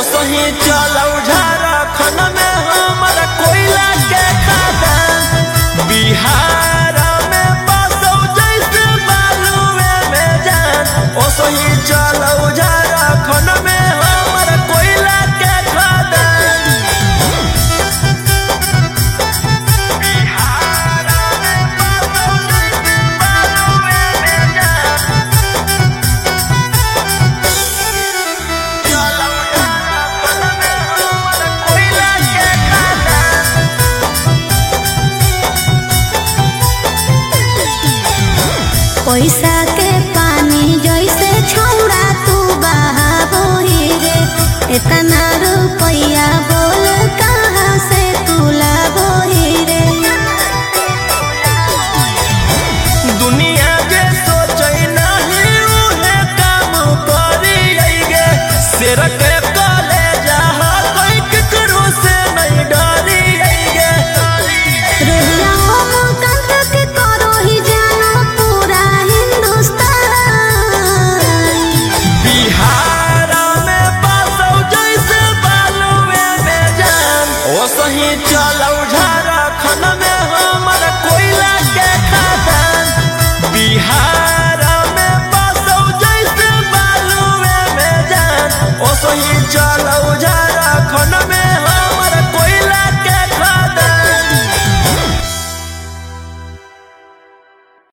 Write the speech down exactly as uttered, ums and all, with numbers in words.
सही चलौ झारखंड में हमर कोयला के खदान। बिहार में बसौ जैसे बालुए में जान। ओ सही चलौ झारखंड में हमर कोयला के खदान। बिहार में बसौ जैसे बालुए में जान। चलौ झारखंड में हमर कोयला के खदान। पैसा के पानी जैसे छौड़ा तू बहाबोही रे। इतना रुपया बोल कहाँ से तू लाबोही रे। दुनिया जे सोचै नहीं उहे काम करिएगे। शेर के कलेजा हा कोई केकरो से नहीं डरिएगे। रोहिया हम कंठ के करो ही जानो पूरा हिंदुस्तान। बिहार में बसौ जैसे बालुए में जान। ओ सही चलौ झारखंड में हमर कोयला के खदान। बिहार में बसौ जैसे बालुए में जान। ओ सही चलौ झारखंड में हम